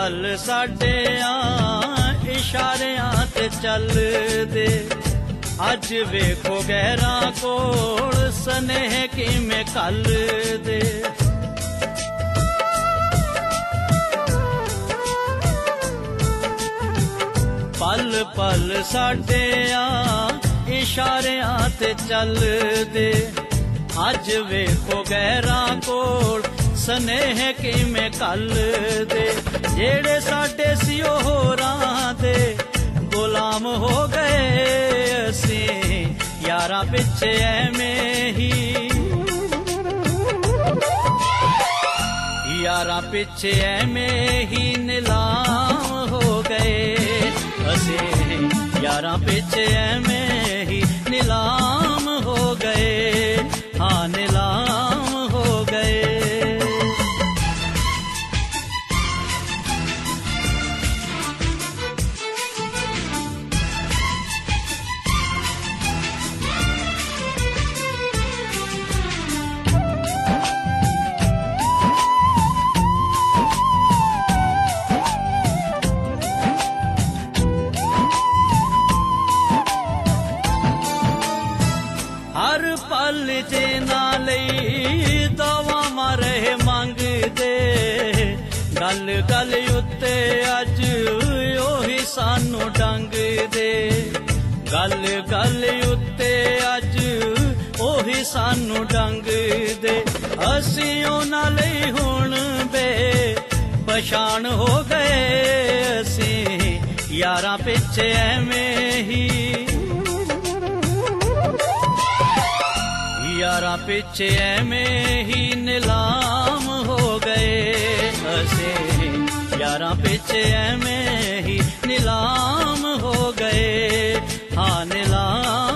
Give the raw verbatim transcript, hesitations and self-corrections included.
पल साडियां इशारियां ते चलदे। अज वेखो गैरां कोल सनेह किवें घल्लदे। पल पल साडियां इशारियां ते चलदे। अज वेखो गैरां कोल सनेह किवें घल्लदे। जेड़े साडे सी ओह होरां दे गुलाम हो गए असीं यारां पिछे ऐवें ही। यारां पिछे ऐवें ही नीलाम हो गए असीं यारां पिछे ऐवें ही नीलाम हो गए। हाँ नीलाम हो गए। हर पल जिन्ना लई दवावां रहे मंगदे। गल गल उत्ते अज ओही सानू डंगदे। गल गल उत्ते अज ओही सानू डंगदे। असीं उन्हां लई हुण बे पछाण हो गए असीं यारां पिछे ऐवें ही। यारां पिछे ऐवें ही नीलाम हो गए असीं यारां पिछे ऐवें ही नीलाम हो गए। हाँ नीलाम